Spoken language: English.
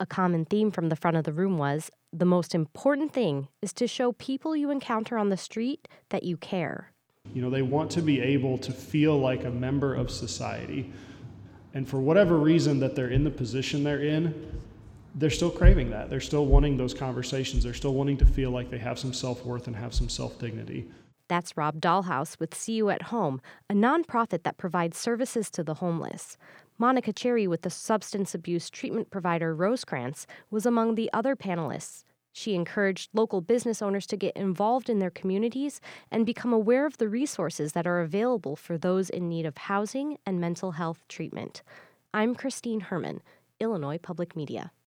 A common theme from the front of the room was, the most important thing is to show people you encounter on the street that you care. They want to be able to feel like a member of society. And for whatever reason that they're in the position they're in, they're still craving that. They're still wanting those conversations. They're still wanting to feel like they have some self-worth and have some self-dignity. That's Rob Dahlhaus with See You at Home, a nonprofit that provides services to the homeless. Monica Cherry with the substance abuse treatment provider Rosecrans was among the other panelists. She encouraged local business owners to get involved in their communities and become aware of the resources that are available for those in need of housing and mental health treatment. I'm Christine Herman, Illinois Public Media.